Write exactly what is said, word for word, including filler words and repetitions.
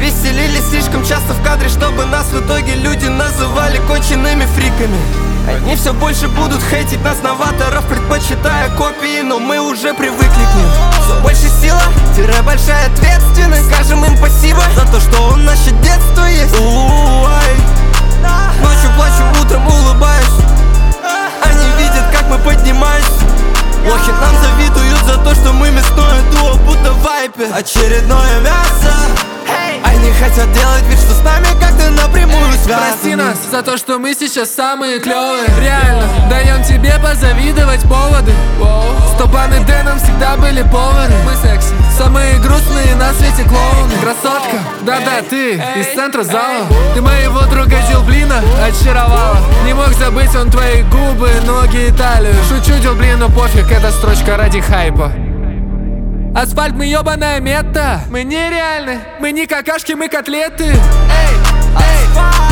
веселились слишком часто в кадре, чтобы нас в итоге люди называли конченными фриками. Они все больше будут хейтить нас, новаторов, предпочитая копии, но мы уже привыкли к ним. Все больше сила, тире большая ответственность. Скажем им спасибо за то, что у наше детство есть. У-у-ай. Ночью плачу, утром улыбаюсь. Они видят, как мы поднимаемся. Лохи нам завидуют за то, что мы мясное дуо, будто в вайпе. Очередное мясо. Они хотят делать вид, что с нами как-то напрямую связаны. Прости нас за то, что мы сейчас самые клевые. Реально, даем тебе позавидовать поводы. Стопан и Дэном всегда были повары. Мы секси, самые грустные на свете клоуны. Красотка, да-да, ты из центра зала. Ты моего друга Дилблина очаровала. Не мог забыть он твои губы, ноги и талию. Шучу, Дилблин, но пофиг, эта строчка ради хайпа. Асфальт, мы ёбаная мета. Мы нереальны, мы не какашки, мы котлеты. Эй, эй.